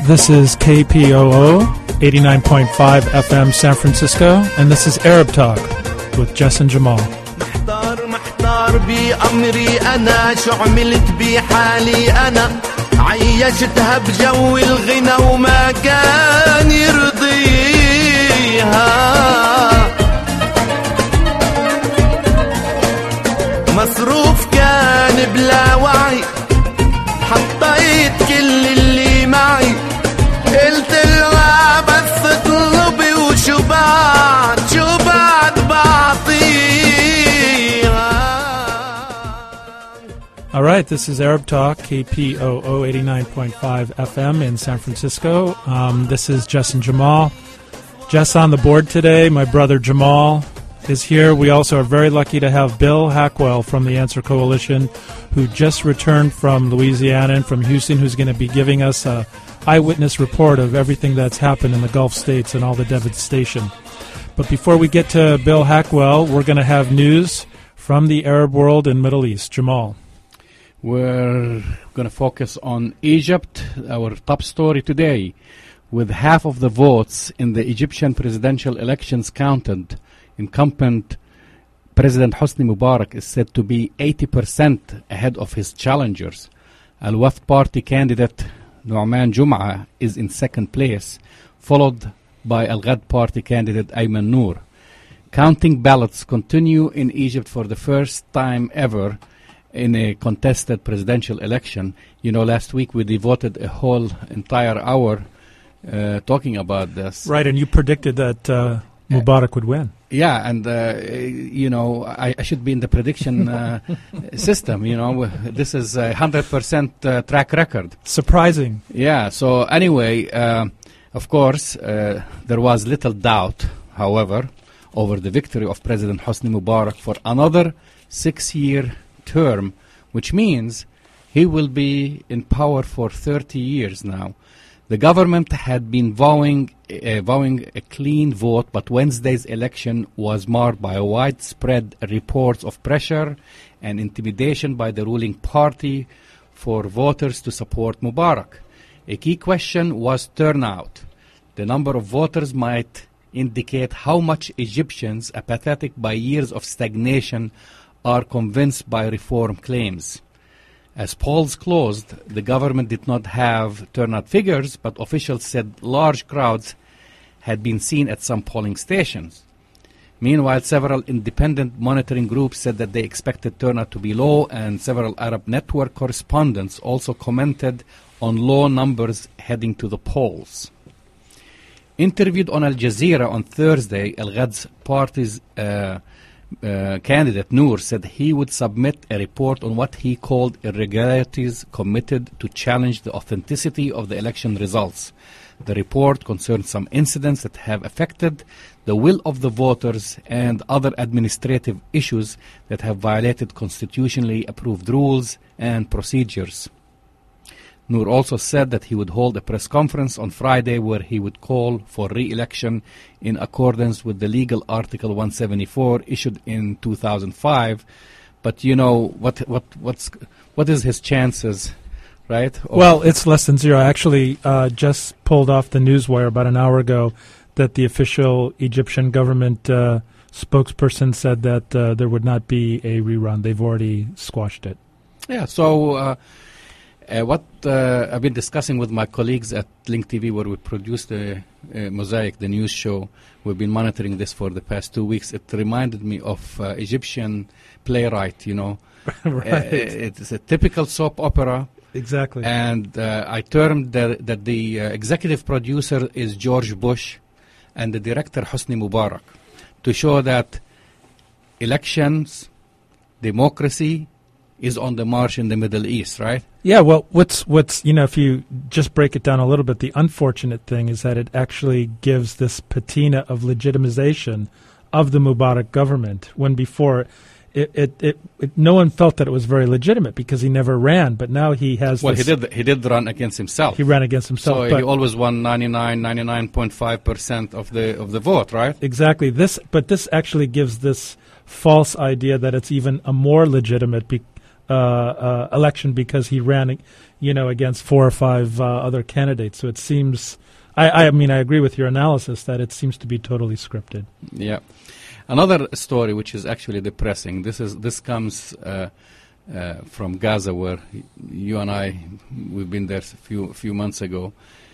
This is KPOO 89.5 FM San Francisco, and this is Arab Talk with Jess and Jamal. محتار بأمري أنا شو عملت بحالي أنا عيشتها بجو الغنى وما كان يرضيها مصروف كان بلا وعي حطيت كل اللي معي قلت لها بس اطلبي وشو بعد بعطيها. All right, this is Arab Talk, KPOO 89.5 FM in San Francisco. This is Jess and Jamal. Jess on the board today. My brother Jamal is here. We also are very lucky to have Bill Hackwell from the Answer Coalition, who just returned from Louisiana and from Houston, who's going to be giving us an eyewitness report of everything that's happened in the Gulf states and all the devastation. But before we get to Bill Hackwell, we're going to have news from the Arab world and Middle East. Jamal. We're going to focus on Egypt, our top story today. With half of the votes in the Egyptian presidential elections counted, incumbent President Hosni Mubarak is said to be 80% ahead of his challengers. Al-Wafd Party candidate Nu'man Jum'a is in second place, followed by Al-Ghad Party candidate Ayman Noor. Counting ballots continue in Egypt for the first time ever in a contested presidential election. You know, last week we devoted a whole entire hour talking about this. Right, and you predicted that Mubarak would win. Yeah, and, you know, I should be in the prediction system, you know. This is a 100% track record. Surprising. Yeah, so anyway, of course, there was little doubt, however, over the victory of President Hosni Mubarak for another 6-year term, which means he will be in power for 30 years now. The government had been vowing a clean vote, but Wednesday's election was marred by widespread reports of pressure and intimidation by the ruling party for voters to support Mubarak. A key question was turnout. The number of voters might indicate how much Egyptians, apathetic by years of stagnation, are convinced by reform claims. As polls closed, the government did not have turnout figures, but officials said large crowds had been seen at some polling stations. Meanwhile, several independent monitoring groups said that they expected turnout to be low, and several Arab network correspondents also commented on low numbers heading to the polls. Interviewed on Al Jazeera on Thursday, Al-Ghad's party's candidate Noor said he would submit a report on what he called irregularities committed to challenge the authenticity of the election results. The report concerns some incidents that have affected the will of the voters and other administrative issues that have violated constitutionally approved rules and procedures. Noor also said that he would hold a press conference on Friday where he would call for re-election in accordance with the legal Article 174 issued in 2005. But you know, what is his chances, right? Well, it's less than zero. I actually just pulled off the newswire about an hour ago that the official Egyptian government spokesperson said that there would not be a rerun. They've already squashed it. Yeah, so what I've been discussing with my colleagues at Link TV, where we produce the Mosaic, the news show, we've been monitoring this for the past 2 weeks. It reminded me of Egyptian playwright, you know. Right. It's a typical soap opera. Exactly. And I termed that the executive producer is George Bush and the director Hosni Mubarak, to show that elections, democracy, is on the march in the Middle East, right? Yeah, well, what's you know, if you just break it down a little bit, the unfortunate thing is that it actually gives this patina of legitimization of the Mubarak government, when before no one felt that it was very legitimate because he never ran, but now he has. Well, he did run against himself. He ran against himself. So he always won 99.5% of the vote, right? Exactly. But this actually gives this false idea that it's even a more legitimate election because he ran, against 4 or 5 other candidates. So it seems, I mean, I agree with your analysis that it seems to be totally scripted. Yeah. Another story which is actually depressing. This comes from Gaza, where you and we've been there a few months ago,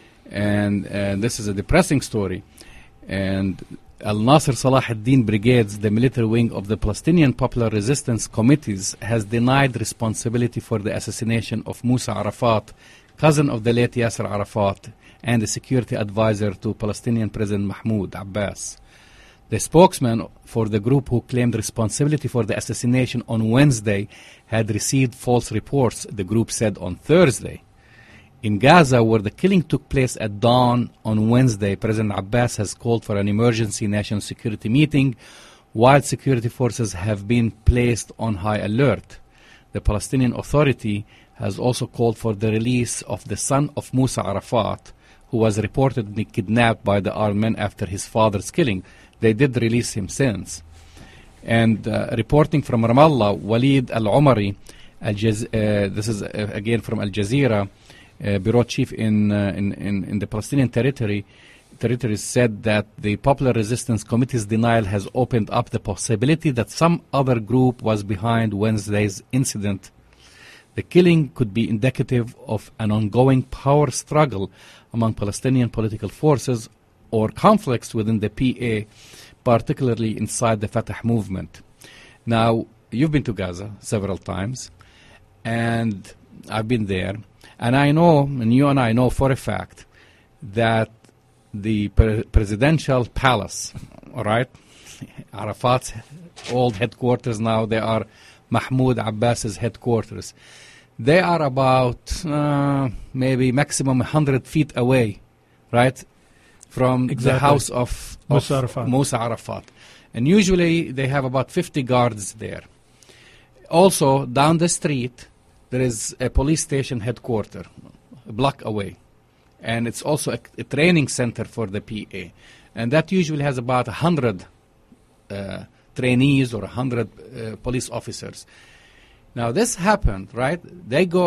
and this is a depressing story. And Al-Nasser Salah ad-Din Brigades, the military wing of the Palestinian Popular Resistance Committees, has denied responsibility for the assassination of Musa Arafat, cousin of the late Yasser Arafat, and the security advisor to Palestinian President Mahmoud Abbas. The spokesman for the group who claimed responsibility for the assassination on Wednesday had received false reports, the group said on Thursday. In Gaza, where the killing took place at dawn on Wednesday, President Abbas has called for an emergency national security meeting, while security forces have been placed on high alert. The Palestinian Authority has also called for the release of the son of Musa Arafat, who was reportedly kidnapped by the armed men after his father's killing. They did release him since. And reporting from Ramallah, Walid Al-Umari, this is again from Al Jazeera, bureau chief in the Palestinian territories, said that the Popular Resistance Committee's denial has opened up the possibility that some other group was behind Wednesday's incident. The killing could be indicative of an ongoing power struggle among Palestinian political forces or conflicts within the PA, particularly inside the Fatah movement. Now, you've been to Gaza several times, and I've been there. And I know, and you and I know for a fact, that the presidential palace, all right, Arafat's old headquarters now, they are Mahmoud Abbas's headquarters. They are about maybe maximum 100 feet away, right, from the house of Musa Arafat. And usually they have about 50 guards there. Also, down the street, there is a police station headquarters, a block away. And it's also a training center for the PA. And that usually has about 100 trainees or 100 police officers. Now, this happened, right? They go,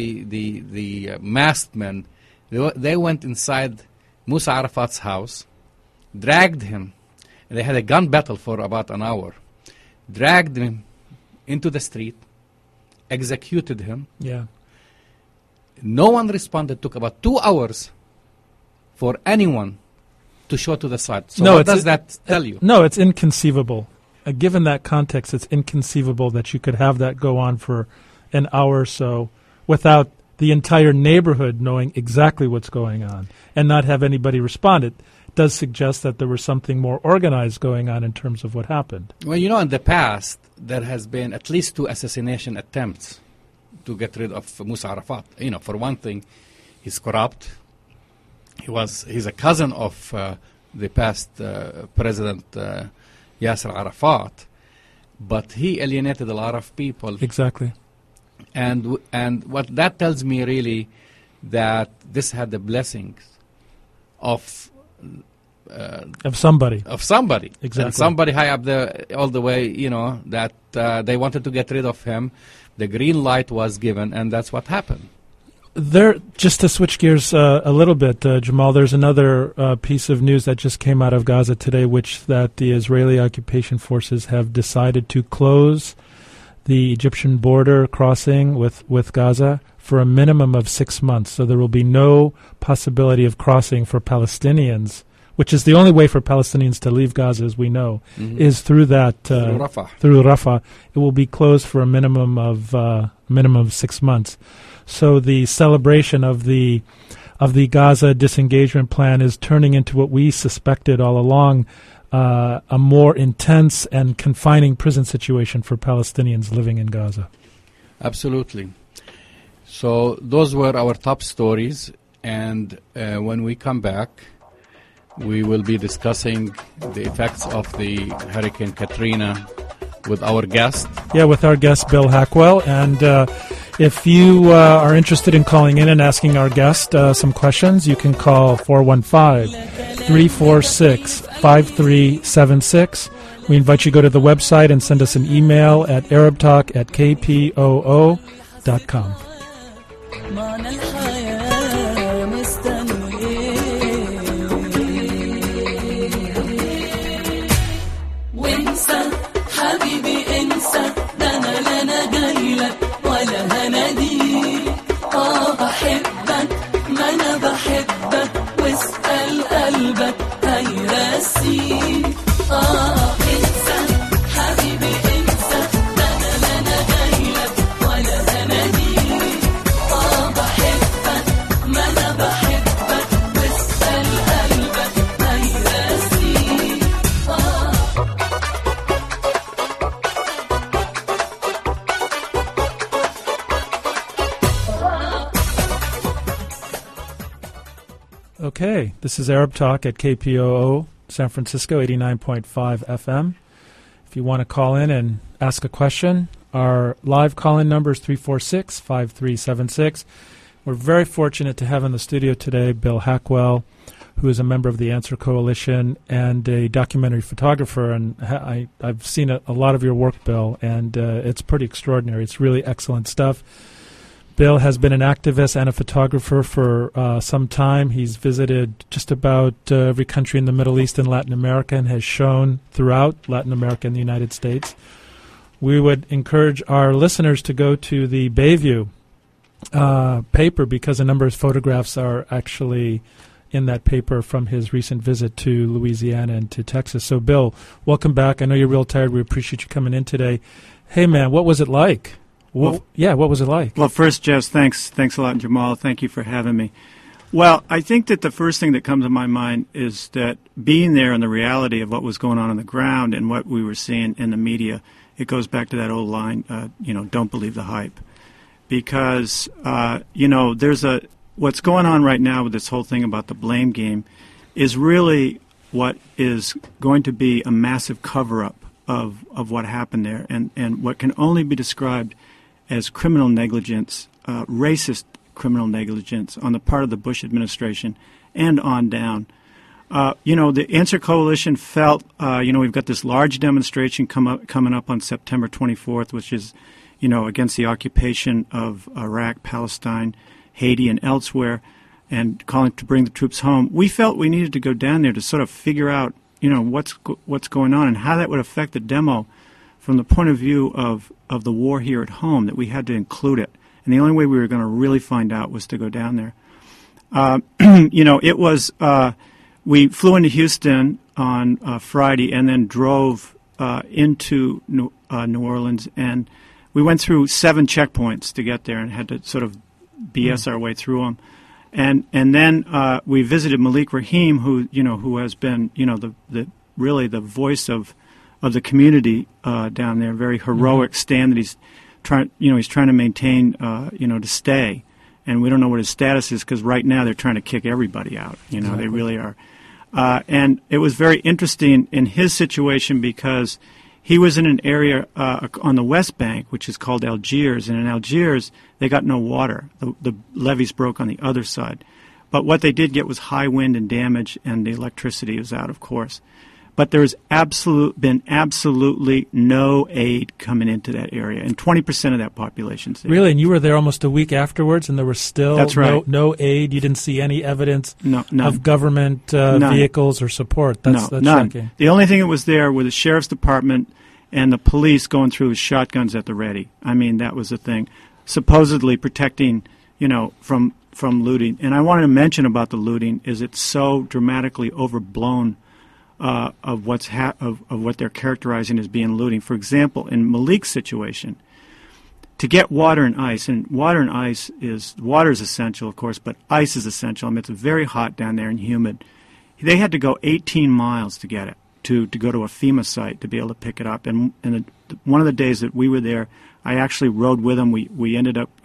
the masked men, they went inside Musa Arafat's house, dragged him. They had a gun battle for about an hour. Dragged him into the street, executed him. Yeah. No one responded. It took about 2 hours for anyone to show to the side. So what does that tell you? No, it's inconceivable. Given that context, it's inconceivable that you could have that go on for an hour or so without the entire neighborhood knowing exactly what's going on and not have anybody respond. It does suggest that there was something more organized going on in terms of what happened. Well, in the past, there has been at least 2 assassination attempts to get rid of Musa Arafat. For one thing, he's corrupt. He's a cousin of the past President Yasser Arafat, but he alienated a lot of people. Exactly. And what that tells me really that this had the blessings of somebody. Of somebody. Exactly. And somebody high up there all the way, that they wanted to get rid of him. The green light was given, and that's what happened. Just to switch gears a little bit, Jamal, there's another piece of news that just came out of Gaza today, that the Israeli occupation forces have decided to close the Egyptian border crossing with Gaza for a minimum of 6 months. So there will be no possibility of crossing for Palestinians, which is the only way for Palestinians to leave Gaza, as we know, is through that through Rafah. Through Rafah. It will be closed for a minimum of 6 months. So the celebration of the Gaza disengagement plan is turning into what we suspected all along, a more intense and confining prison situation for Palestinians living in Gaza. Absolutely. So those were our top stories, and when we come back, we will be discussing the effects of the Hurricane Katrina with our guest. Yeah, with our guest, Bill Hackwell. And if you are interested in calling in and asking our guest some questions, you can call 415-346-5376. We invite you to go to the website and send us an email at arabtalk@kpoo.com. معنى الحياة مستني وانسى حبيبي انسى ده انا لا انا جايلك ولا هناديك بحبك ما انا بحبك واسأل قلبك هيرسيك انسى حبيبي انسى ده انا لا انا جايلك ولا هناديك بحبك ما انا بحبك واسأل قلبك هيرسيك Okay, this is Arab Talk at KPOO San Francisco 89.5 FM. If you want to call in and ask a question, our live call-in number is 346-5376. We're very fortunate to have in the studio today Bill Hackwell, who is a member of the Answer Coalition and a documentary photographer. And I've seen a lot of your work, Bill, and it's pretty extraordinary. It's really excellent stuff. Bill has been an activist and a photographer for some time. He's visited just about every country in the Middle East and Latin America and has shown throughout Latin America and the United States. We would encourage our listeners to go to the Bayview paper because a number of his photographs are actually in that paper from his recent visit to Louisiana and to Texas. So, Bill, welcome back. I know you're real tired. We appreciate you coming in today. Hey, man, what was it like? What was it like? Well, first, Jess, thanks a lot, Jamal. Thank you for having me. Well, I think that the first thing that comes to my mind is that being there and the reality of what was going on the ground and what we were seeing in the media, it goes back to that old line, don't believe the hype. Because, what's going on right now with this whole thing about the blame game is really what is going to be a massive cover-up of what happened there and what can only be described as criminal negligence, racist criminal negligence on the part of the Bush administration and on down. The Answer Coalition felt, we've got this large demonstration coming up on September 24th, which is, against the occupation of Iraq, Palestine, Haiti, and elsewhere, and calling to bring the troops home. We felt we needed to go down there to sort of figure out, what's going on and how that would affect the demo from the point of view of the war here at home, that we had to include it. And the only way we were going to really find out was to go down there. We flew into Houston on Friday and then drove into New Orleans, and we went through 7 checkpoints to get there and had to sort of BS our way through them. And then we visited Malik Rahim, who has been, really the voice of the community down there, very heroic stand that he's trying to maintain, to stay. And we don't know what his status is because right now they're trying to kick everybody out. Exactly. They really are. And it was very interesting in his situation because he was in an area on the West Bank, which is called Algiers. And in Algiers, they got no water. The levees broke on the other side. But what they did get was high wind and damage, and the electricity was out, of course. But there's been absolutely no aid coming into that area, and 20% of that population's there. Really? And you were there almost a week afterwards, and there was still That's right. no aid? You didn't see any evidence none. of government vehicles or support? That's none. shocking. The only thing that was there were the sheriff's department and the police going through with shotguns at the ready. I mean, that was the thing. Supposedly protecting, from looting. And I wanted to mention about the looting is it's so dramatically overblown of what they're characterizing as being looting. For example, in Malik's situation, to get water and ice water is essential, of course, but ice is essential. I mean, it's very hot down there and humid. They had to go 18 miles to get it, to go to a FEMA site to be able to pick it up. And one of the days that we were there, I actually rode with them. We ended up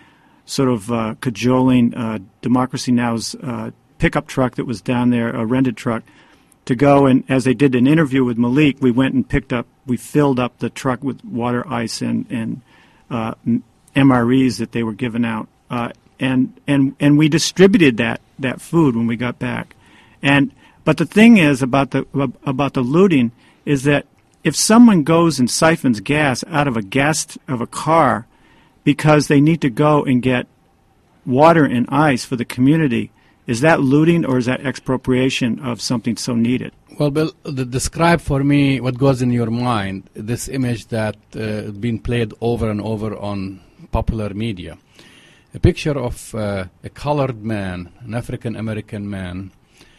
cajoling Democracy Now's pickup truck that was down there, a rented truck, to go, and as they did an interview with Malik, we went and we filled up the truck with water, ice, and MREs that they were giving out, and we distributed that food when we got back. But the thing is about the looting is that if someone goes and siphons gas out of a car because they need to go and get water and ice for the community, is that looting or is that expropriation of something so needed? Well, Bill, describe for me what goes in your mind, this image that been played over and over on popular media. A picture of a colored man, an African-American man,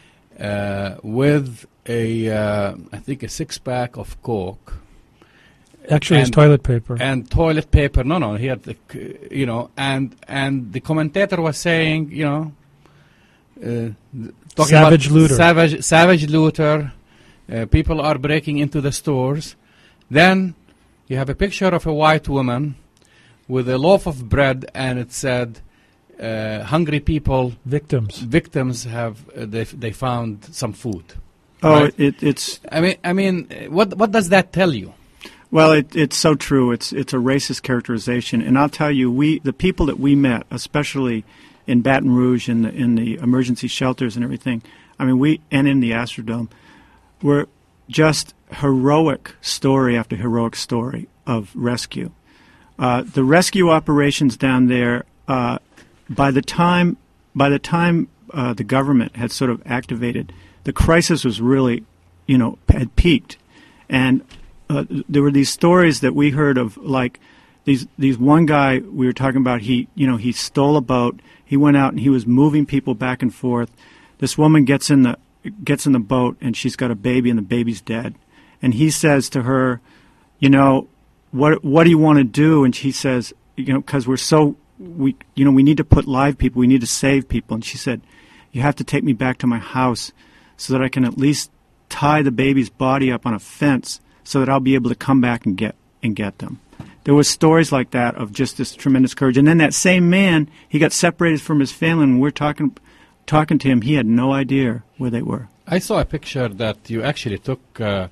with I think a six-pack of Coke. Actually, it's toilet paper. And toilet paper. No, he had, and the commentator was saying, talking Savage about looter. Savage looter. People are breaking into the stores. Then you have a picture of a white woman with a loaf of bread, and it said, "Hungry people, victims have they found some food." Oh, right? it's. I mean, what does that tell you? Well, it's so true. It's a racist characterization, and I'll tell you, the people that we met, especially in Baton Rouge in the emergency shelters and everything. I mean, and in the Astrodome, were just heroic story after heroic story of rescue. The rescue operations down there, by the time the government had sort of activated, the crisis was really, had peaked, and there were these stories that we heard of, like these one guy we were talking about. He stole a boat. He went out and he was moving people back and forth. This woman gets in the boat and she's got a baby and the baby's dead, and he says to her, what do you want to do? And she says, because we need to put live people, we need to save people. And she said, you have to take me back to my house so that I can at least tie the baby's body up on a fence so that I'll be able to come back and get them. There were stories like that of just this tremendous courage. And then that same man, he got separated from his family, and we're talking to him. He had no idea where they were. I saw a picture that you actually took.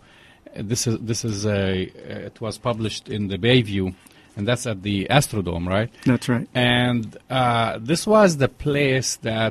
It was published in the Bayview, and that's at the Astrodome, right? That's right. And this was the place that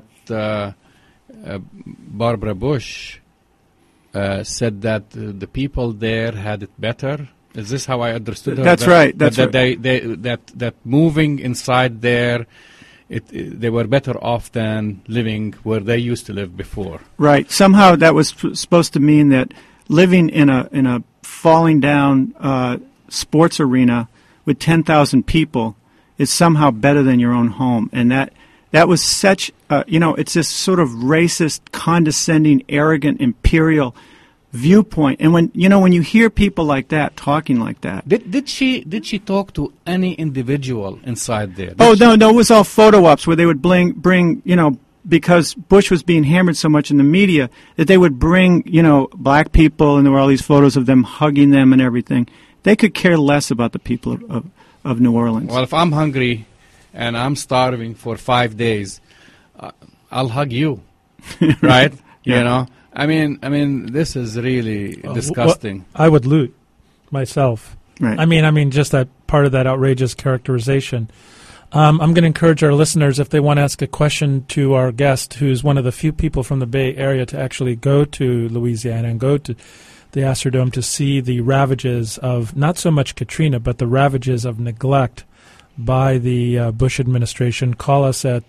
Barbara Bush said that the people there had it better. Is this how I understood her? That's right. That's that right. That moving inside there, they were better off than living where they used to live before. Right. Somehow that was supposed to mean that living in a falling down sports arena with 10,000 people is somehow better than your own home, and that was such it's this sort of racist, condescending, arrogant, imperial viewpoint. And when you hear people like that talking like that, did she talk to any individual inside there? No, it was all photo ops where they would bring because Bush was being hammered so much in the media that they would bring black people, and there were all these photos of them hugging them and everything. They could care less about the people of New Orleans. Well, if I'm hungry and I'm starving for 5 days, I'll hug you, right? Yeah. I mean, this is really disgusting. I would loot myself. Right. I mean, just that part of that outrageous characterization. I'm going to encourage our listeners, if they want to ask a question to our guest, who's one of the few people from the Bay Area to actually go to Louisiana and go to the Astrodome to see the ravages of not so much Katrina, but the ravages of neglect by the Bush administration. Call us at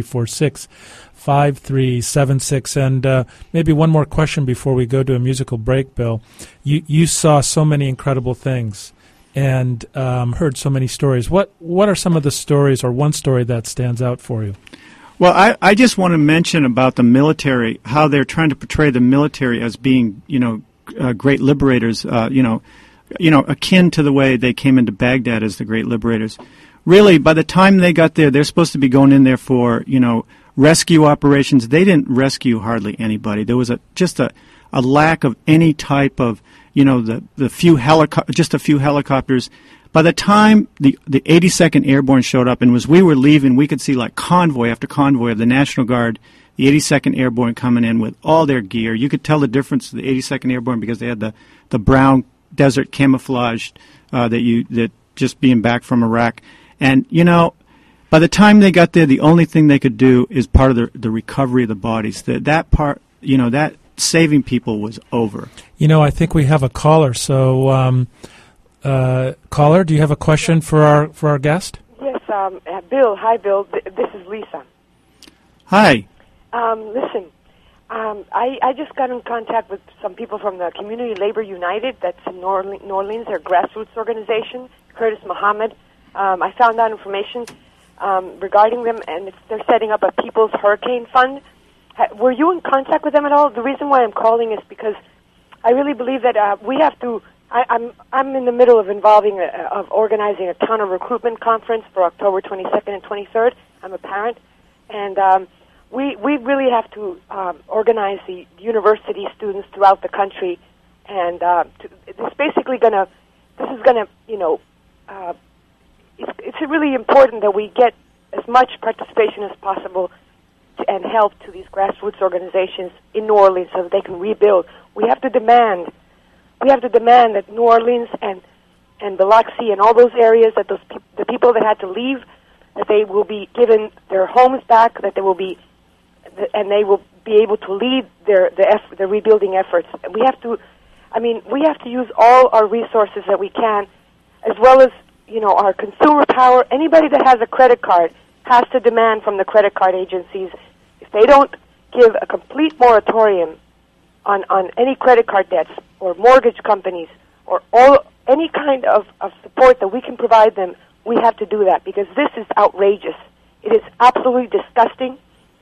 346-5376. And maybe one more question before we go to a musical break, Bill. You saw so many incredible things and heard so many stories. What are some of the stories, or one story that stands out for you? Well, I just want to mention about the military, how they're trying to portray the military as being, great liberators, akin to the way they came into Baghdad as the great liberators. Really, by the time they got there, they're supposed to be going in there for, rescue operations. They didn't rescue hardly anybody. There was just a lack of any type of, the few just a few helicopters. By the time the 82nd Airborne showed up, and as we were leaving, we could see like convoy after convoy of the National Guard, the 82nd Airborne coming in with all their gear. You could tell the difference of the 82nd Airborne because they had the brown desert camouflage that just being back from Iraq. And, by the time they got there, the only thing they could do is part of the recovery of the bodies. That part, saving people was over. You know, I think we have a caller. So, caller, do you have a question for our guest? Yes, Bill. Hi, Bill. This is Lisa. Hi. Listen, I just got in contact with some people from the Community Labor United. That's in New Orleans, their grassroots organization, Curtis Muhammad. I found out information regarding them, and they're setting up a People's Hurricane Fund. Were you in contact with them at all? The reason why I'm calling is because I really believe that we have to. I'm in the middle of organizing a counter recruitment conference for October 22nd and 23rd. I'm a parent, and we really have to organize the university students throughout the country, and it's basically gonna. This is gonna, it's really important that we get as much participation as possible and help to these grassroots organizations in New Orleans so that they can rebuild. We have to demand that New Orleans and Biloxi and all those areas, that the people that had to leave, that they will be given their homes back, that they will be able to lead the rebuilding efforts. We have to use all our resources that we can, as well as our consumer power. Anybody that has a credit card has to demand from the credit card agencies, if they don't give a complete moratorium on any credit card debts or mortgage companies or any kind of support that we can provide them, we have to do that, because this is outrageous. It is absolutely disgusting.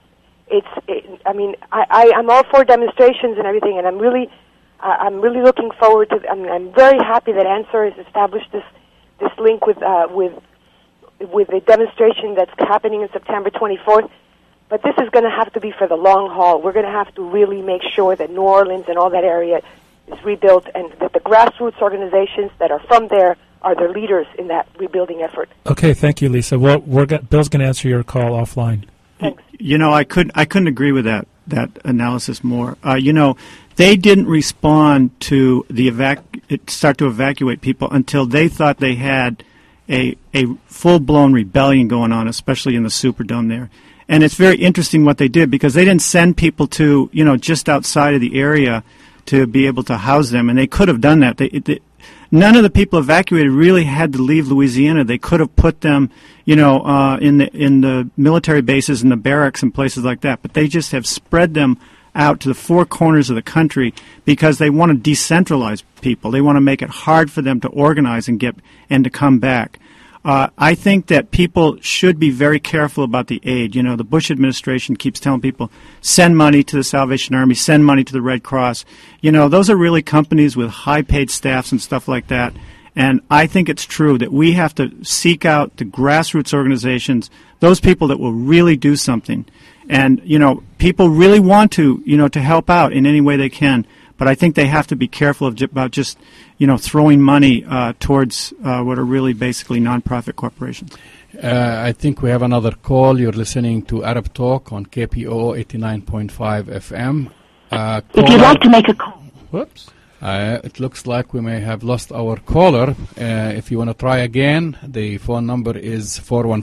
I'm all for demonstrations and everything, and I'm really looking forward to. I'm very happy that Answer has established this link with the demonstration that's happening in September 24th. But this is going to have to be for the long haul. We're going to have to really make sure that New Orleans and all that area is rebuilt, and that the grassroots organizations that are from there are the leaders in that rebuilding effort. Okay, thank you, Lisa. Well, Bill's going to answer your call offline. Thanks. I couldn't agree with that analysis more. They didn't respond to start to evacuate people until they thought they had a full-blown rebellion going on, especially in the Superdome there. And it's very interesting what they did, because they didn't send people to, just outside of the area to be able to house them, and they could have done that. None of the people evacuated really had to leave Louisiana. They could have put them, in the military bases and the barracks and places like that, but they just have spread them out to the four corners of the country because they want to decentralize people. They want to make it hard for them to organize and to come back. I think that people should be very careful about the aid. The Bush administration keeps telling people, send money to the Salvation Army, send money to the Red Cross. Those are really companies with high-paid staffs and stuff like that. And I think it's true that we have to seek out the grassroots organizations, those people that will really do something. And, people really want to, to help out in any way they can. But I think they have to be careful about just, throwing money towards what are really basically nonprofit corporations. I think we have another call. You're listening to Arab Talk on KPOO 89.5 FM. If you'd like to make a call. Whoops. It looks like we may have lost our caller. If you want to try again, the phone number is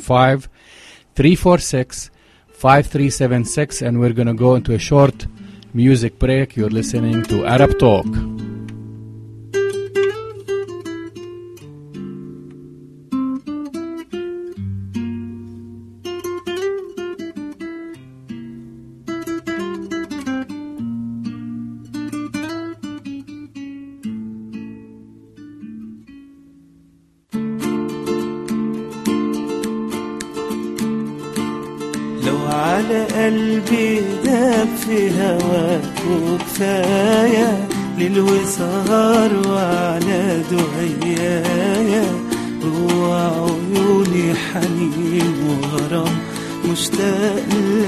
415-346-5376, and we're going to go into a short music break. You're listening to Arab Talk. على قلبي داب في هواك وكفاية ليل وسهر وعلى دعيايا جوا عيوني حنين وغرام مشتاق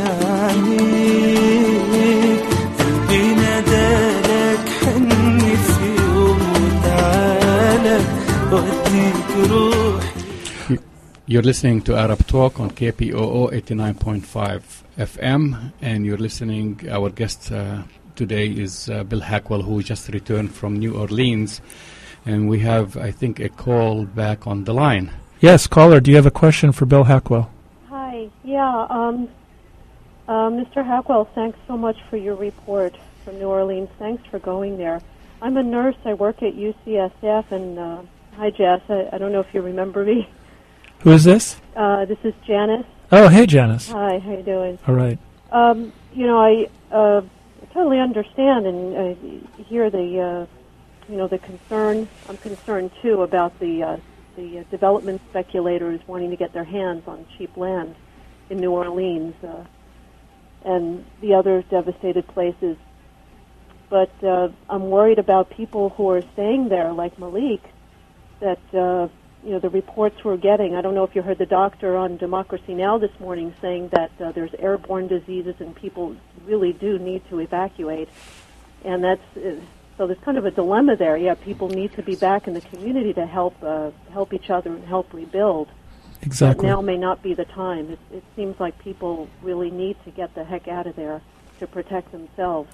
لعينيك قلبي نادالك حن في يوم وتعالى وديك روحي. You're listening to Arab Talk on KPOO 89.5 FM, and you're listening, our guest today is Bill Hackwell, who just returned from New Orleans, and we have, I think, a call back on the line. Yes, caller, do you have a question for Bill Hackwell? Hi, yeah, Mr. Hackwell, thanks so much for your report. from New Orleans. Thanks for going there. I'm a nurse. I work at UCSF, and hi, Jess. I don't know if you remember me. Who is this? This is Janice. Oh, hey, Janice. Hi, how you doing? All right. I totally understand and hear the concern. I'm concerned too about the development speculators wanting to get their hands on cheap land in New Orleans and the other devastated places. But I'm worried about people who are staying there, like Malik, that the reports we're getting. I don't know if you heard the doctor on Democracy Now! This morning saying that there's airborne diseases and people really do need to evacuate. And so there's kind of a dilemma there. Yeah, people need to be back in the community to help each other and help rebuild. Exactly. But now may not be the time. It seems like people really need to get the heck out of there to protect themselves.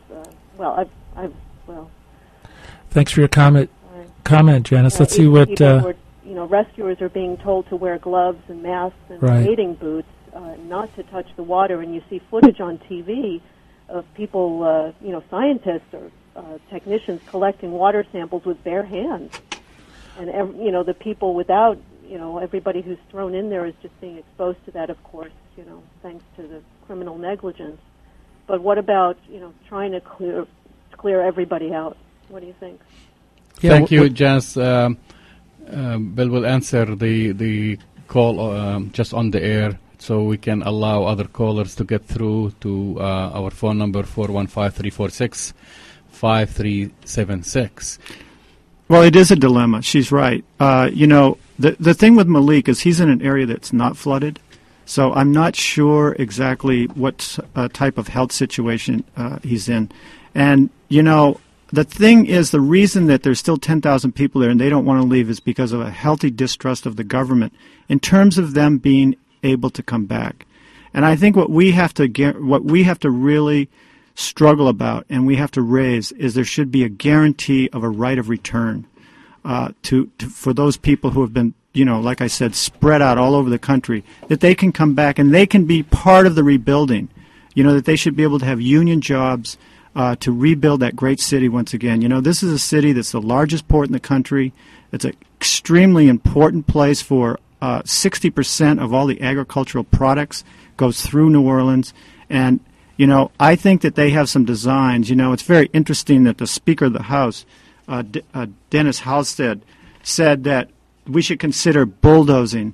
Thanks for your comment, Janice. Let's see what... rescuers are being told to wear gloves and masks and wading boots, not to touch the water. And you see footage on TV of people, scientists or technicians collecting water samples with bare hands. And, the people without, everybody who's thrown in there is just being exposed to that, of course, thanks to the criminal negligence. But what about, trying to clear everybody out? What do you think? Yeah, thank you, Janice. Bill will answer the call just on the air, so we can allow other callers to get through to our phone number 415-346-5376. Well, it is a dilemma. She's right. The thing with Malik is he's in an area that's not flooded, so I'm not sure exactly what type of health situation he's in. And, the thing is, the reason that there's still 10,000 people there and they don't want to leave is because of a healthy distrust of the government in terms of them being able to come back. And I think what we have to really struggle about and we have to raise is there should be a guarantee of a right of return for those people who have been, like I said, spread out all over the country, that they can come back and they can be part of the rebuilding. That they should be able to have union jobs. To rebuild that great city once again. This is a city that's the largest port in the country. It's an extremely important place for 60% of all the agricultural products goes through New Orleans. And, I think that they have some designs. It's very interesting that the Speaker of the House, Dennis Halstead, said that we should consider bulldozing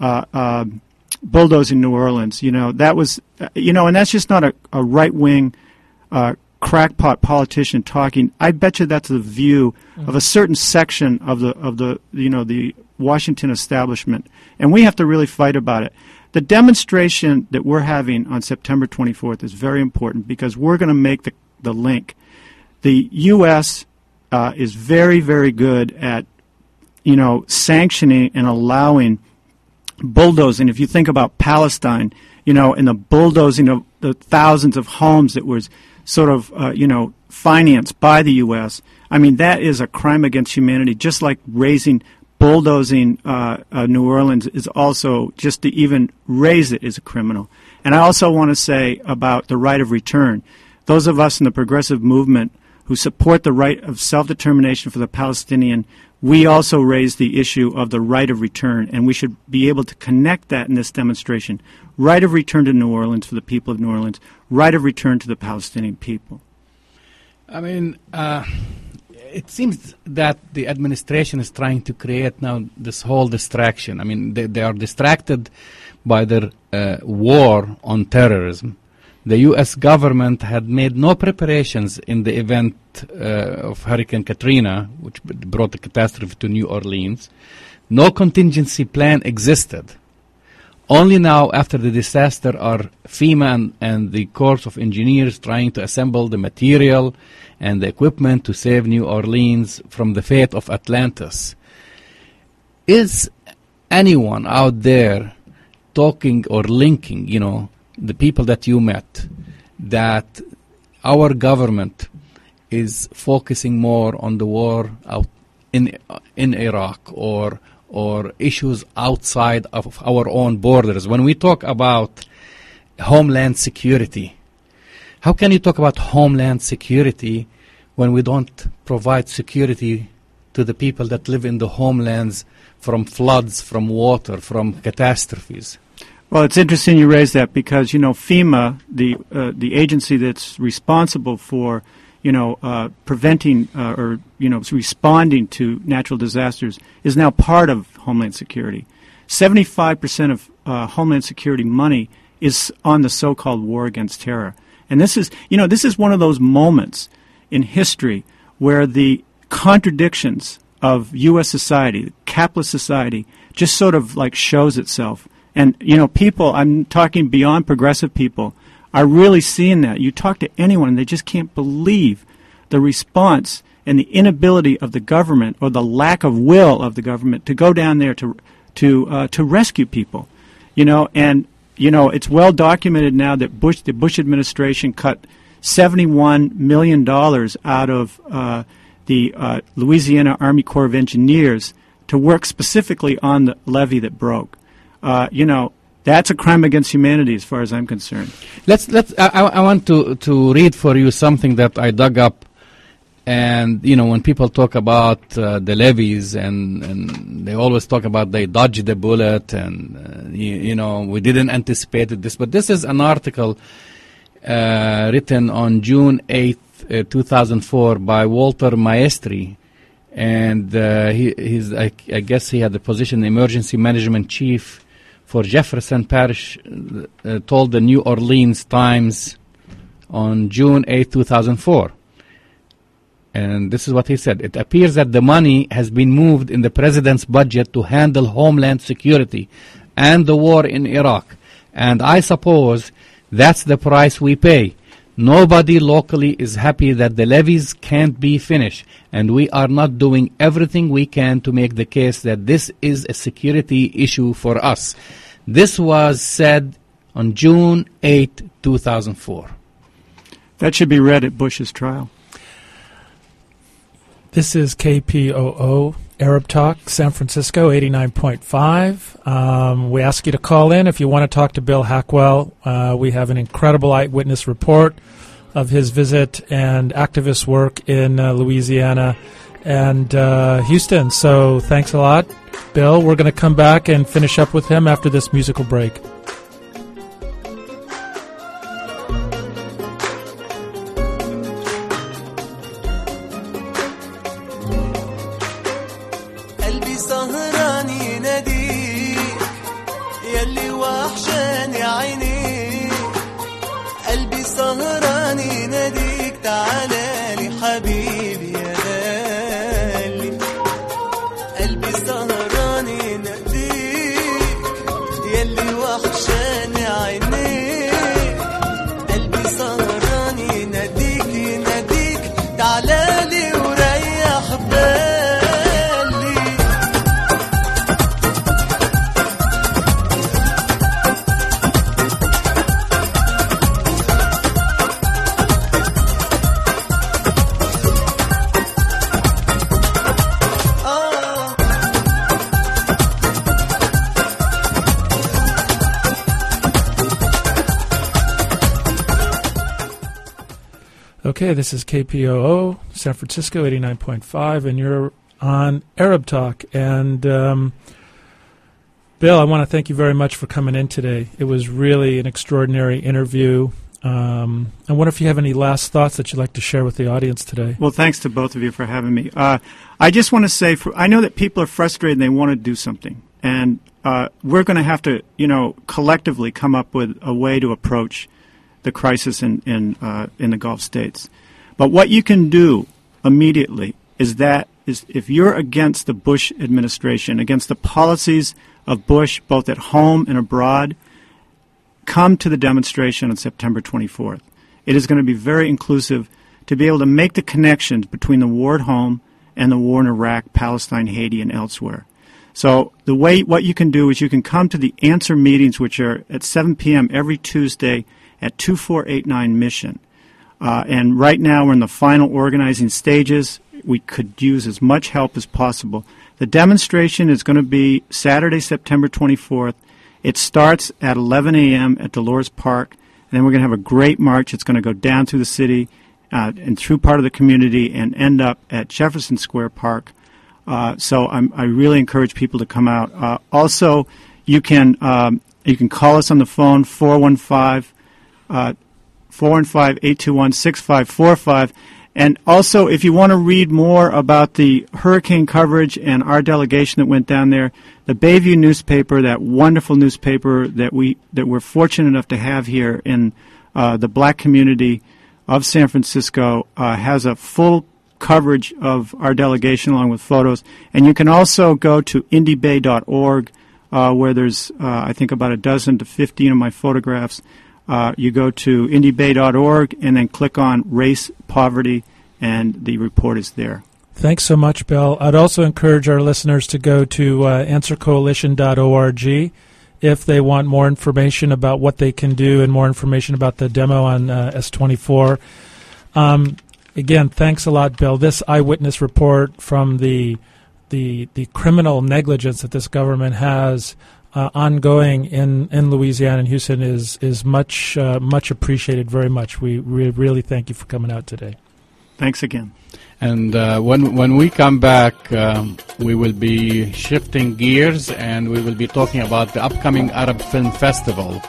New Orleans. That was, and that's just not a right-wing crackpot politician talking. I bet you that's the view of a certain section of the Washington establishment, and we have to really fight about it. The demonstration that we're having on September 24th is very important because we're going to make the link. The U.S. Is very, very good at sanctioning and allowing bulldozing. If you think about Palestine, and the bulldozing of the thousands of homes that was sort of, financed by the U.S., that is a crime against humanity, just like bulldozing New Orleans is also, just to even raise it is a criminal. And I also want to say about the right of return. Those of us in the progressive movement who support the right of self-determination for the Palestinian, we also raise the issue of the right of return, and we should be able to connect that in this demonstration. Right of return to New Orleans for the people of New Orleans, right of return to the Palestinian people. It seems that the administration is trying to create now this whole distraction. They are distracted by their war on terrorism. The U.S. government had made no preparations in the event of Hurricane Katrina, which brought the catastrophe to New Orleans. No contingency plan existed. Only now, after the disaster, are FEMA and the Corps of Engineers trying to assemble the material and the equipment to save New Orleans from the fate of Atlantis. Is anyone out there talking or linking, the people that you met, that our government is focusing more on the war out in Iraq or issues outside of our own borders? When we talk about homeland security, How can you talk about homeland security when we don't provide security to the people that live in the homelands from floods, from water, from catastrophes? Well, it's interesting you raise that because, FEMA, the agency that's responsible for, preventing or responding to natural disasters is now part of Homeland Security. 75% of Homeland Security money is on the so-called war against terror. And this is one of those moments in history where the contradictions of U.S. society, capitalist society, just sort of like shows itself. And, people, I'm talking beyond progressive people, are really seeing that. You talk to anyone, and they just can't believe the response and the inability of the government or the lack of will of the government to go down there to rescue people. It's well documented now that the Bush administration cut $71 million out of the Louisiana Army Corps of Engineers to work specifically on the levee that broke. That's a crime against humanity as far as I'm concerned. I want to read for you something that I dug up. And, when people talk about the levees and they always talk about they dodged the bullet and, we didn't anticipate this. But this is an article written on June 8th, 2004 by Walter Maestri. And I guess he had the position emergency management chief for Jefferson Parish, told the New Orleans Times on June 8, 2004. And this is what he said. It appears that the money has been moved in the president's budget to handle homeland security and the war in Iraq. And I suppose that's the price we pay. Nobody locally is happy that the levees can't be finished, and we are not doing everything we can to make the case that this is a security issue for us. This was said on June 8, 2004. That should be read at Bush's trial. This is KPOO Arab Talk, San Francisco, 89.5. We ask you to call in if you want to talk to Bill Hackwell. We have an incredible eyewitness report of his visit and activist work in Louisiana and Houston. So thanks a lot, Bill. We're going to come back and finish up with him after this musical break. Okay, this is KPOO, San Francisco, 89.5, and you're on Arab Talk. And, Bill, I want to thank you very much for coming in today. It was really an extraordinary interview. I wonder if you have any last thoughts that you'd like to share with the audience today. Well, thanks to both of you for having me. I just want to say, I know that people are frustrated and they want to do something. And we're going to have to, collectively come up with a way to approach the crisis in the Gulf states. But what you can do immediately is if you're against the Bush administration, against the policies of Bush both at home and abroad, come to the demonstration on September 24th. It is going to be very inclusive to be able to make the connections between the war at home and the war in Iraq, Palestine, Haiti, and elsewhere. So what you can do is you can come to the answer meetings, which are at 7 p.m. every Tuesday at 2489 Mission. And right now we're in the final organizing stages. We could use as much help as possible. The demonstration is going to be Saturday, September 24th. It starts at 11 a.m. at Dolores Park. And then we're going to have a great march. It's going to go down through the city and through part of the community and end up at Jefferson Square Park. So I really encourage people to come out. Also, you can call us on the phone, 415-821-6545. And also, if you want to read more about the hurricane coverage and our delegation that went down there, the Bayview newspaper, that wonderful newspaper that we're fortunate enough to have here in the black community of San Francisco, has a full coverage of our delegation along with photos. And you can also go to indiebay.org, where there's, I think, about a dozen to 15 of my photographs. You go to indiebay.org and then click on Race, Poverty, and the report is there. Thanks so much, Bill. I'd also encourage our listeners to go to answercoalition.org if they want more information about what they can do and more information about the demo on S24. Again, thanks a lot, Bill. This eyewitness report from the criminal negligence that this government has ongoing in Louisiana and Houston is much appreciated, very much. We really thank you for coming out today. Thanks again. And when we come back, we will be shifting gears and we will be talking about the upcoming Arab Film Festival.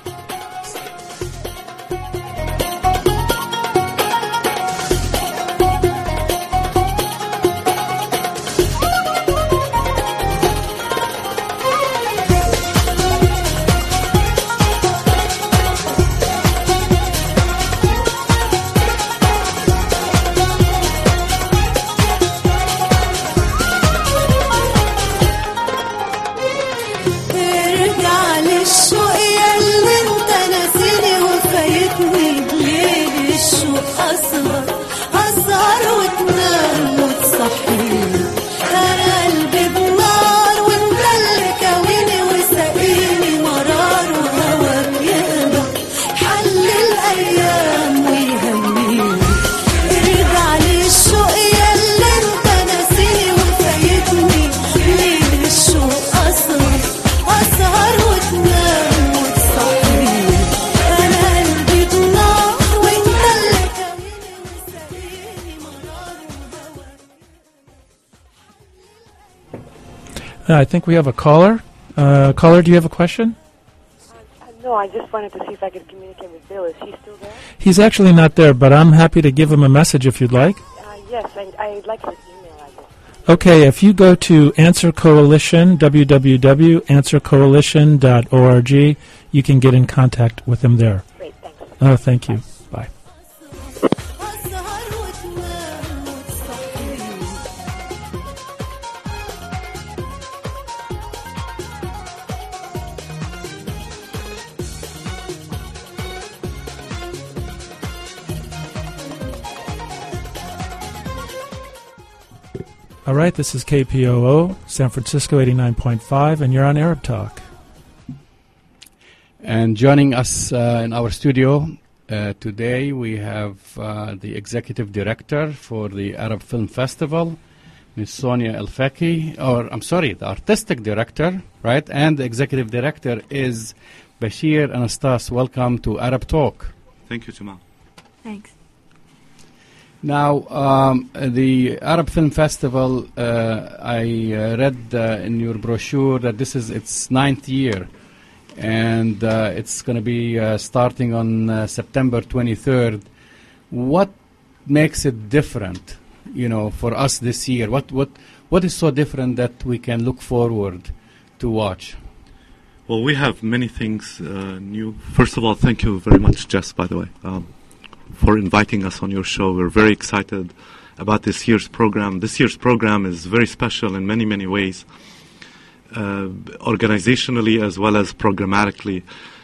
I think we have a caller. Caller, do you have a question? No, I just wanted to see if I could communicate with Bill. Is he still there? He's actually not there, but I'm happy to give him a message if you'd like. Yes, I'd like his email address. Okay, if you go to Answer Coalition, www.answercoalition.org, you can get in contact with him there. Great, thanks. Oh, thank you. Bye. All right, this is KPOO, San Francisco 89.5, and you're on Arab Talk. And joining us in our studio today, we have the Executive Director for the Arab Film Festival, Ms. Sonia El-Faki, the Artistic Director, right? And the Executive Director is Bashir Anastas. Welcome to Arab Talk. Thank you, Jamal. Thanks. Now, the Arab Film Festival, I read in your brochure that this is its 9th year, and it's going to be starting on September 23rd. What makes it different, for us this year? What is so different that we can look forward to watch? Well, we have many things new. First of all, thank you very much, Jess, by the way, for inviting us on your show. We're very excited about this year's program. This year's program is very special in many, many ways, organizationally as well as programmatically.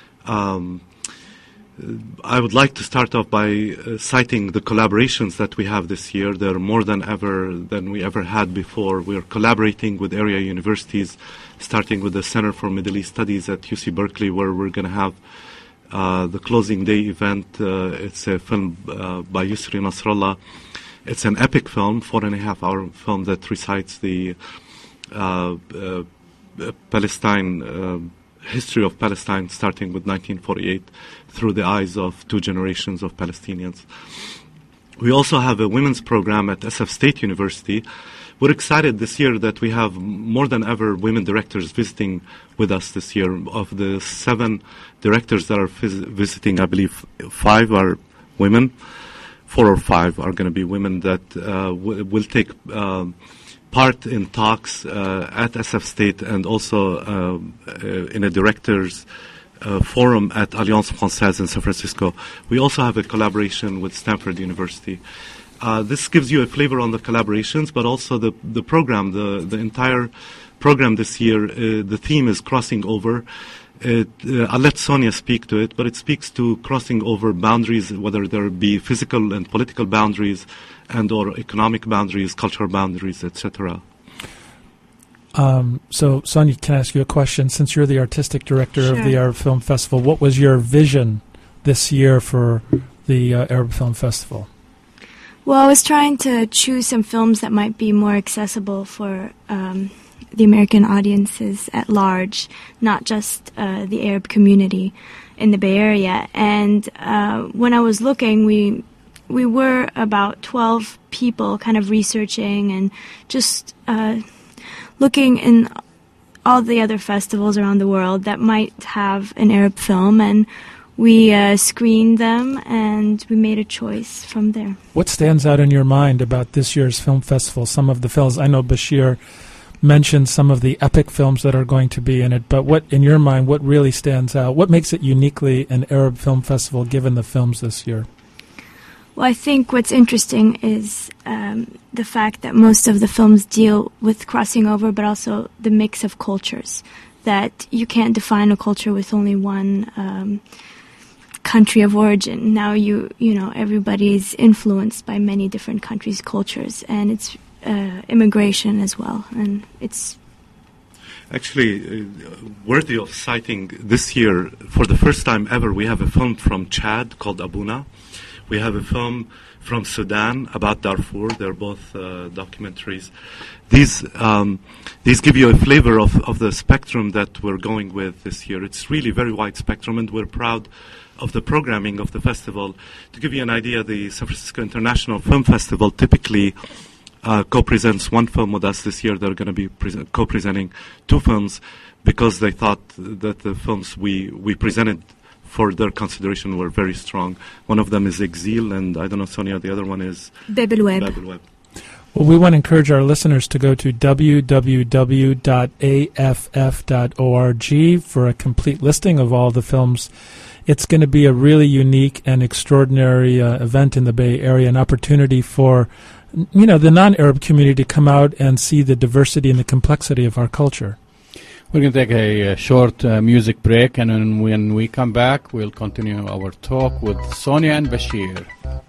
I would like to start off by citing the collaborations that we have this year. They're more than we ever had before. We're collaborating with area universities, starting with the Center for Middle East Studies at UC Berkeley, where we're going to have the closing day event. It's a film by Yusri Nasrallah. It's an epic film, 4.5-hour film that recites the Palestine history of Palestine, starting with 1948, through the eyes of 2 generations of Palestinians. We also have a women's program at SF State University. We're excited this year that we have more than ever women directors visiting with us this year. Of the 7 directors that are visiting, I believe 5 are women. 4 or 5 are going to be women that will take part in talks at SF State and also in a directors forum at Alliance Française in San Francisco. We also have a collaboration with Stanford University. This gives you a flavor on the collaborations, but also the program, the entire program this year. The theme is crossing over. I'll let Sonia speak to it, but it speaks to crossing over boundaries, whether there be physical and political boundaries and or economic boundaries, cultural boundaries, etc. So, Sonia, can I ask you a question? Since you're the artistic director Sure. of the Arab Film Festival, what was your vision this year for the Arab Film Festival? Well, I was trying to choose some films that might be more accessible for the American audiences at large, not just the Arab community in the Bay Area. And when I was looking, we were about 12 people kind of researching and just looking in all the other festivals around the world that might have an Arab film, and we screened them and we made a choice from there. What stands out in your mind about this year's film festival? Some of the films, I know Bashir mentioned some of the epic films that are going to be in it, but what, in your mind, what really stands out? What makes it uniquely an Arab film festival given the films this year? Well, I think what's interesting is the fact that most of the films deal with crossing over, but also the mix of cultures, that you can't define a culture with only one country of origin. Now you know, everybody's influenced by many different countries' cultures, and it's immigration as well, and it's actually worthy of citing. This year, for the first time ever, we have a film from Chad called Abuna. We have a film from Sudan about Darfur. They're both documentaries. These give you a flavor of the spectrum that we're going with this year. It's really very wide spectrum, and we're proud of the programming of the festival. To give you an idea, the San Francisco International Film Festival typically co-presents one film with us. This year they're going to be co-presenting 2 films because they thought that the films we presented for their consideration were very strong. One of them is Exil, and I don't know, Sonia, the other one is Bab el-Web. Well, we want to encourage our listeners to go to www.aff.org for a complete listing of all the films. It's going to be a really unique and extraordinary event in the Bay Area, an opportunity for the non-Arab community to come out and see the diversity and the complexity of our culture. We're going to take a short music break, and then when we come back, we'll continue our talk with Sonia and Bashir.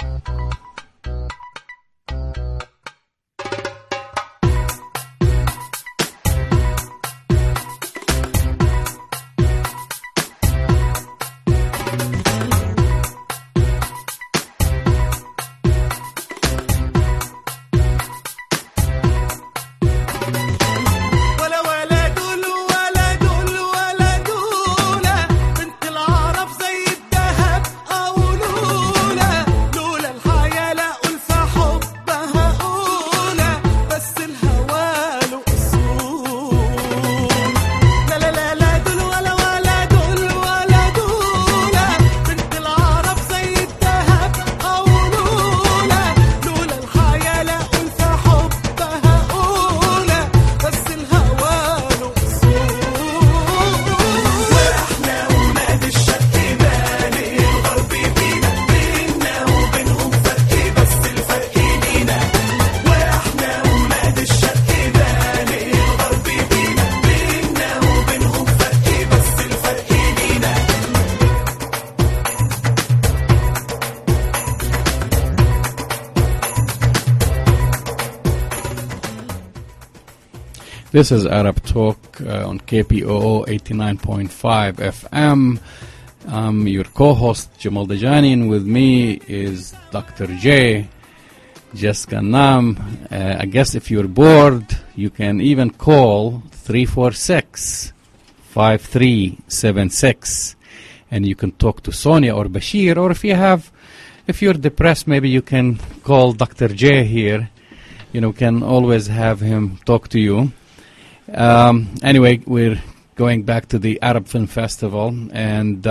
This is Arab Talk on KPOO 89.5 FM. I'm your co-host Jamal Dajani, and with me is Dr. J. Jessica Nam. I guess if you're bored, you can even call 346-5 5376. And you can talk to Sonia or Bashir, or if you're depressed, maybe you can call Dr. J here. Can always have him talk to you. Anyway, we're going back to the Arab Film Festival, and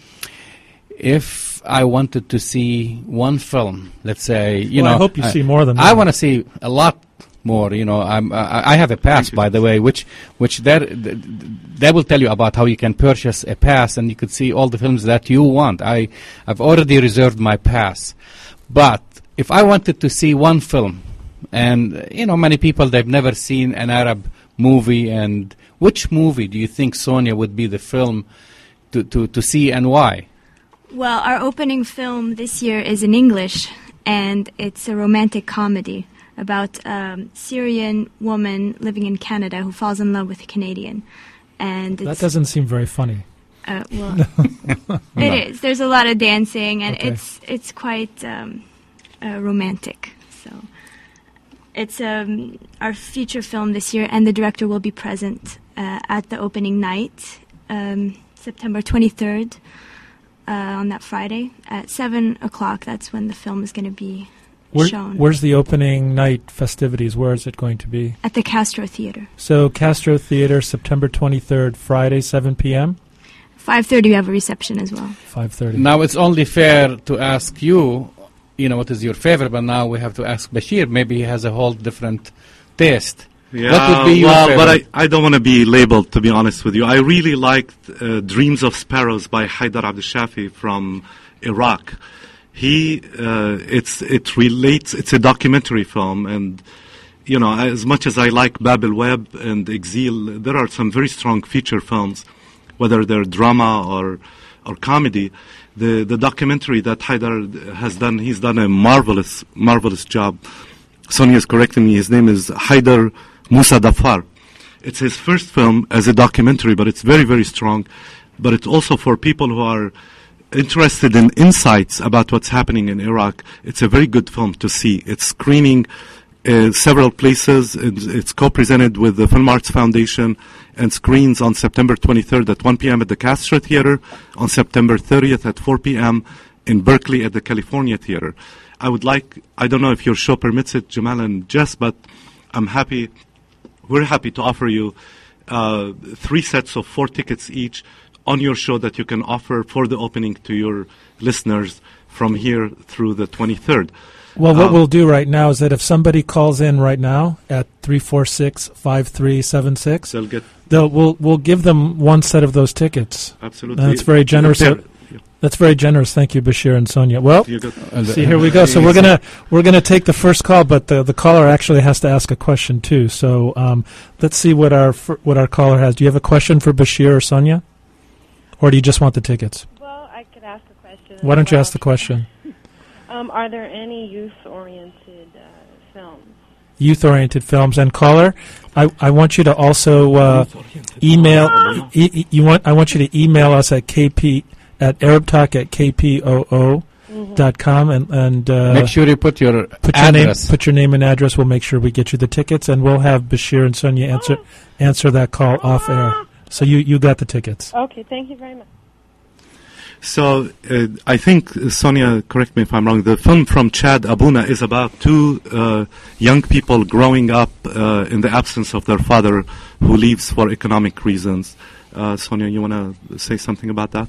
if I wanted to see one film, let's say, I hope you see more than that. I want to see a lot more. I have a pass, by the way, which they will tell you about how you can purchase a pass, and you could see all the films that you want. I've already reserved my pass, but if I wanted to see one film, and many people, they've never seen an Arab movie, and which movie do you think, Sonia, would be the film to see, and why? Well, our opening film this year is in English, and it's a romantic comedy about a Syrian woman living in Canada who falls in love with a Canadian. And that doesn't seem very funny. Well, it is. There's a lot of dancing, and it's quite romantic. So it's our feature film this year, and the director will be present at the opening night, September 23rd, on that Friday at 7 o'clock. That's when the film is going to be shown. Where's the opening night festivities? Where is it going to be? At the Castro Theater. So Castro Theater, September 23rd, Friday, 7 p.m.? 5:30 we have a reception as well. 5:30. Now it's only fair to ask you, what is your favorite, but now we have to ask Bashir. Maybe he has a whole different taste. Yeah, what would be your favorite? But I don't want to be labeled, to be honest with you. I really liked Dreams of Sparrows by Haidar Abdel Shafi from Iraq. It's a documentary film, and as much as I like Bab el-Web and Exil, there are some very strong feature films, whether they're drama or comedy. The documentary that Haidar has done, he's done a marvelous job. Sonia is correcting me. His name is Haidar Musa Dafar. It's his first film as a documentary, but it's very, very strong. But it's also for people who are interested in insights about what's happening in Iraq. It's a very good film to see. It's screening several places. It's co-presented with the Film Arts Foundation, and screens on September 23rd at 1 p.m. at the Castro Theater, on September 30th at 4 p.m. in Berkeley at the California Theater. I don't know if your show permits it, Jamal and Jess, but we're happy to offer you 3 sets of 4 tickets each on your show that you can offer for the opening to your listeners from here through the 23rd. Well, what we'll do right now is that if somebody calls in right now at 346-5376, we'll give them 1 set of those tickets. Absolutely. That's very generous. That's very generous. Thank you, Bashir and Sonia. Well, see, here we go. So we're gonna take the first call, but the caller actually has to ask a question too. So let's see what our caller has. Do you have a question for Bashir or Sonia, or do you just want the tickets? Well, I could ask a question. Why don't you ask the question? Are there any youth-oriented films? Youth-oriented films. And caller, I want you to also email. I want you to email us at arabtalk@kpoo.com and make sure you put your address. Put your name and address. We'll make sure we get you the tickets, and we'll have Bashir and Sonia answer that call off air. So you got the tickets. Okay, thank you very much. So I think, Sonia, correct me if I'm wrong, the film from Chad Abuna is about 2 young people growing up in the absence of their father who leaves for economic reasons. Sonia, you want to say something about that?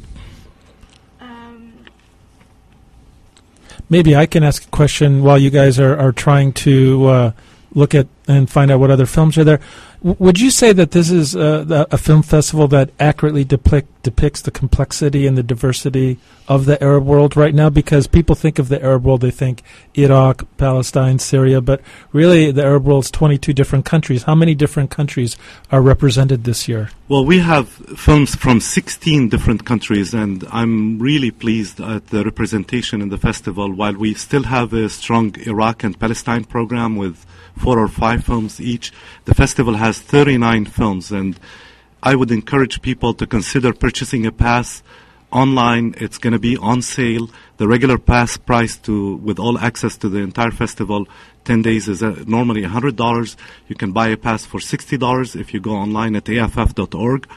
Maybe I can ask a question while you guys are trying to look at and find out what other films are there. Would you say that this is a film festival that accurately depicts the complexity and the diversity of the Arab world right now? Because people think of the Arab world, they think Iraq, Palestine, Syria, but really the Arab world's 22 different countries. How many different countries are represented this year? Well, we have films from 16 different countries, and I'm really pleased at the representation in the festival. While we still have a strong Iraq and Palestine program with 4 or 5 films each, the festival has 39 films, and I would encourage people to consider purchasing a pass online. It's going to be on sale. The regular pass price with all access to the entire festival, 10 days, is normally $100. You can buy a pass for $60 if you go online at AFF.org,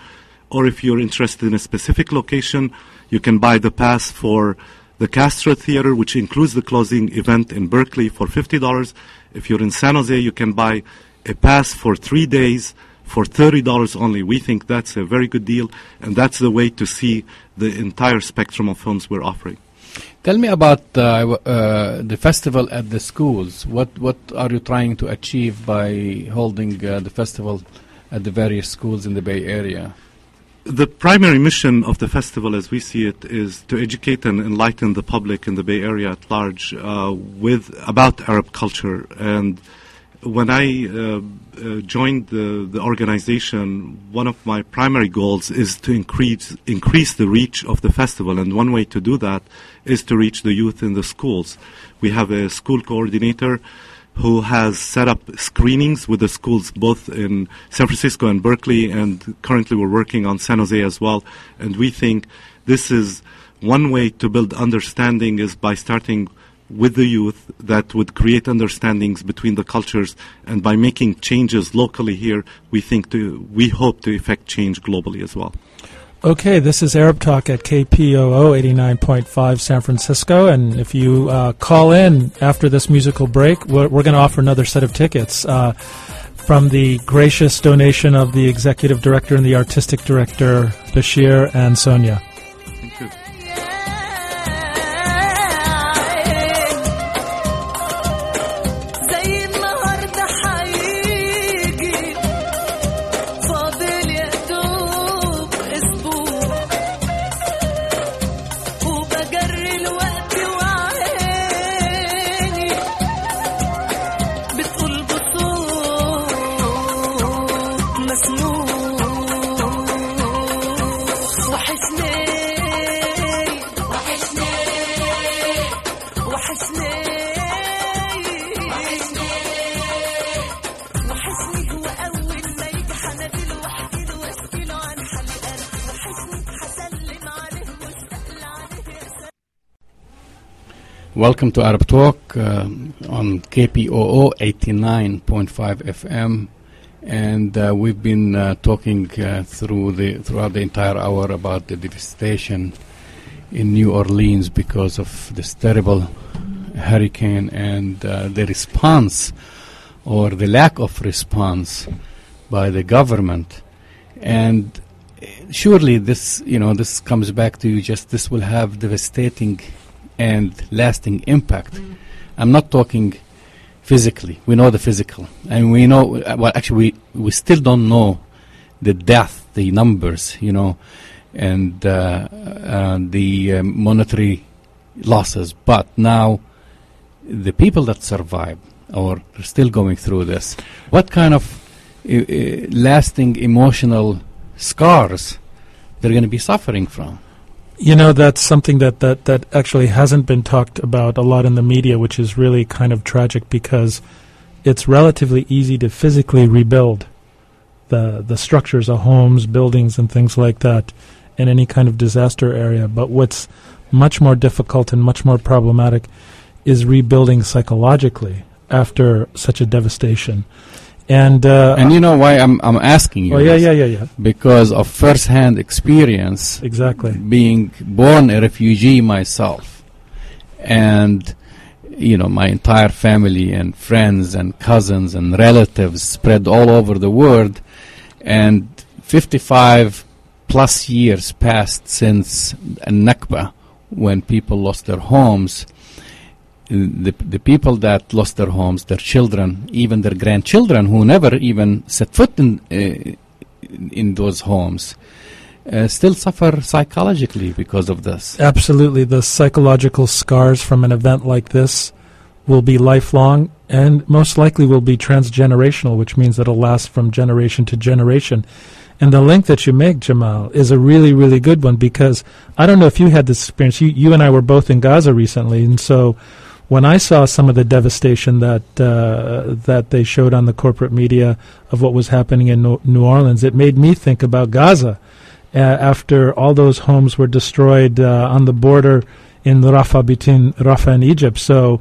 or if you're interested in a specific location, you can buy the pass for the Castro Theater, which includes the closing event in Berkeley, for $50. If you're in San Jose, you can buy a pass for 3 days for $30 only. We think that's a very good deal, and that's the way to see the entire spectrum of films we're offering. Tell me about the festival at the schools. What are you trying to achieve by holding the festival at the various schools in the Bay Area? The primary mission of the festival, as we see it, is to educate and enlighten the public in the Bay Area at large about Arab culture. And when I joined the organization, one of my primary goals is to increase the reach of the festival. And one way to do that is to reach the youth in the schools. We have a school coordinator who has set up screenings with the schools both in San Francisco and Berkeley, and currently we're working on San Jose as well. And we think this is one way to build understanding, is by starting with the youth, that would create understandings between the cultures, and by making changes locally here, we hope to effect change globally as well. Okay, this is Arab Talk at KPOO 89.5 San Francisco, and if you call in after this musical break, we're going to offer another set of tickets from the gracious donation of the executive director and the artistic director, Bashir and Sonia. Thank you. Welcome to Arab Talk on KPOO 89.5 FM, and we've been talking throughout the entire hour about the devastation in New Orleans because of this terrible hurricane and the response or the lack of response by the government. And surely this comes back to this will have devastating and lasting impact. I'm not talking physically. We know the physical, and we know. Well, actually, we still don't know the death, the numbers, and the monetary losses. But now, the people that survive or are still going through this, what kind of lasting emotional scars they're going to be suffering from? That's something that actually hasn't been talked about a lot in the media, which is really kind of tragic, because it's relatively easy to physically rebuild the structures of homes, buildings, and things like that in any kind of disaster area. But what's much more difficult and much more problematic is rebuilding psychologically after such a devastation. And you know why I'm asking you? Oh, yeah. Because of first-hand experience. Exactly. Being born a refugee myself, and my entire family and friends and cousins and relatives spread all over the world, and 55 plus years passed since Nakba, when people lost their homes. The people that lost their homes, their children, even their grandchildren who never even set foot in those homes, still suffer psychologically because of this. Absolutely. The psychological scars from an event like this will be lifelong and most likely will be transgenerational, which means that it'll last from generation to generation. And the link that you make, Jamal, is a really, really good one, because I don't know if you had this experience. You and I were both in Gaza recently, and so when I saw some of the devastation that they showed on the corporate media of what was happening in New Orleans, it made me think about Gaza after all those homes were destroyed on the border in Rafah, between Rafah and Egypt. So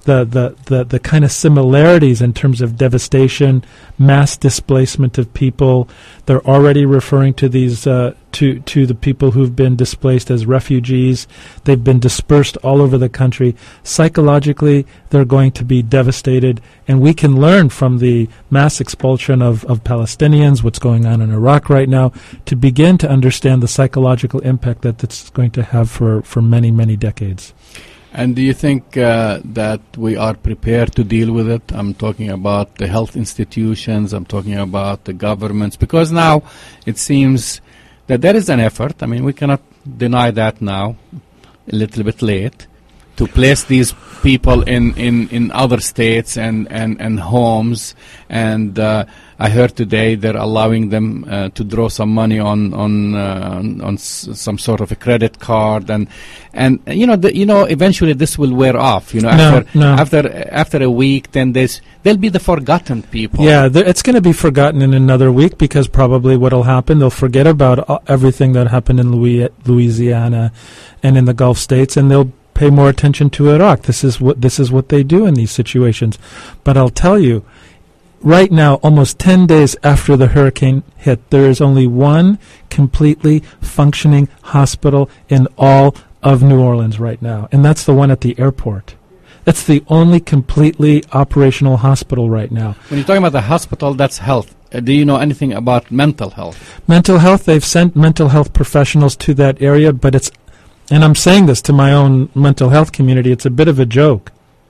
the kind of similarities in terms of devastation, mass displacement of people. They're already referring to these to the people who've been displaced as refugees. They've been dispersed all over the country. Psychologically, they're going to be devastated, and we can learn from the mass expulsion of Palestinians, what's going on in Iraq right now, to begin to understand the psychological impact that it's going to have for many, many decades. And do you think that we are prepared to deal with it? I'm talking about the health institutions, I'm talking about the governments, because now it seems that there is an effort. I mean, we cannot deny that now, a little bit late, to place these people in other states and homes. And I heard today they're allowing them to draw some money on some sort of a credit card, and eventually this will wear off. After a week, then they'll be the forgotten people. Yeah, it's going to be forgotten in another week, because probably what'll happen, they'll forget about everything that happened in Louisiana and in the Gulf states, and they'll pay more attention to Iraq. This is what they do in these situations. But I'll tell you, right now, almost 10 days after the hurricane hit, there is only one completely functioning hospital in all of New Orleans right now, and that's the one at the airport. That's the only completely operational hospital right now. When you're talking about the hospital, that's health. Do you know anything about mental health? Mental health, they've sent mental health professionals to that area, but it's, and I'm saying this to my own mental health community, it's a bit of a joke.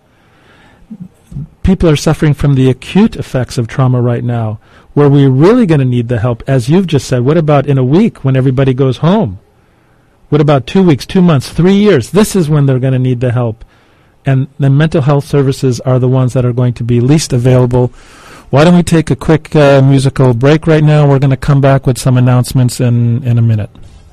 People are suffering from the acute effects of trauma right now, where we're really going to need the help. As you've just said, what about in a week when everybody goes home? What about 2 weeks, 2 months, 3 years? This is when they're going to need the help. And the mental health services are the ones that are going to be least available. Why don't we take a quick musical break right now? We're going to come back with some announcements in a minute.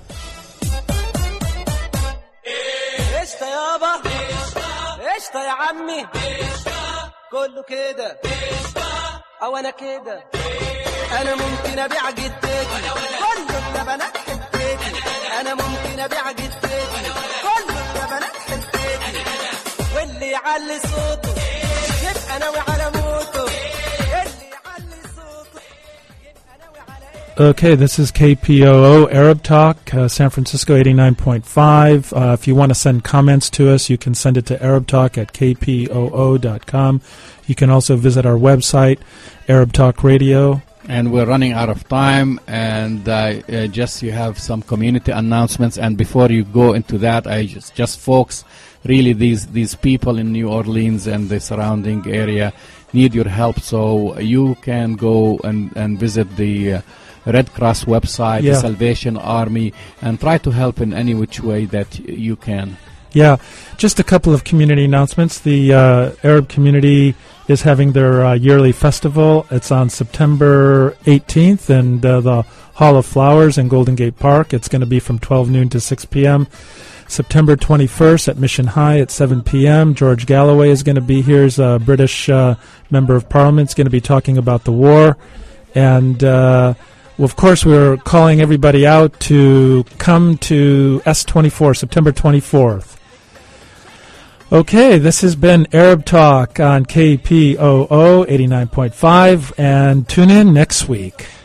قشطة يا عمي كله كده أو أنا كده أنا ممكن أبيع جدتي كله بنات حتتي أنا ممكن أبيع جدتي كله بنات حتتي واللي يعلي صوته يبقى ناوي على موته اللي يعلي صوته يبقى ناوي على. Okay, this is KPOO Arab Talk, San Francisco 89.5. If you want to send comments to us, you can send it to arabtalk@kpoo.com. You can also visit our website, Arab Talk Radio. And we're running out of time, and just you have some community announcements. And before you go into that, I just folks, really these people in New Orleans and the surrounding area need your help, so you can go and visit the Red Cross website, the Salvation Army, and try to help in any which way that you can. Yeah, just a couple of community announcements. The Arab community is having their yearly festival. It's on September 18th in the Hall of Flowers in Golden Gate Park. It's going to be from 12 noon to 6 p.m. September 21st at Mission High at 7 p.m. George Galloway is going to be here as a British member of Parliament. He's going to be talking about the war. And, of course, we're calling everybody out to come to S24, September 24th. Okay, this has been Arab Talk on KPOO 89.5, and tune in next week.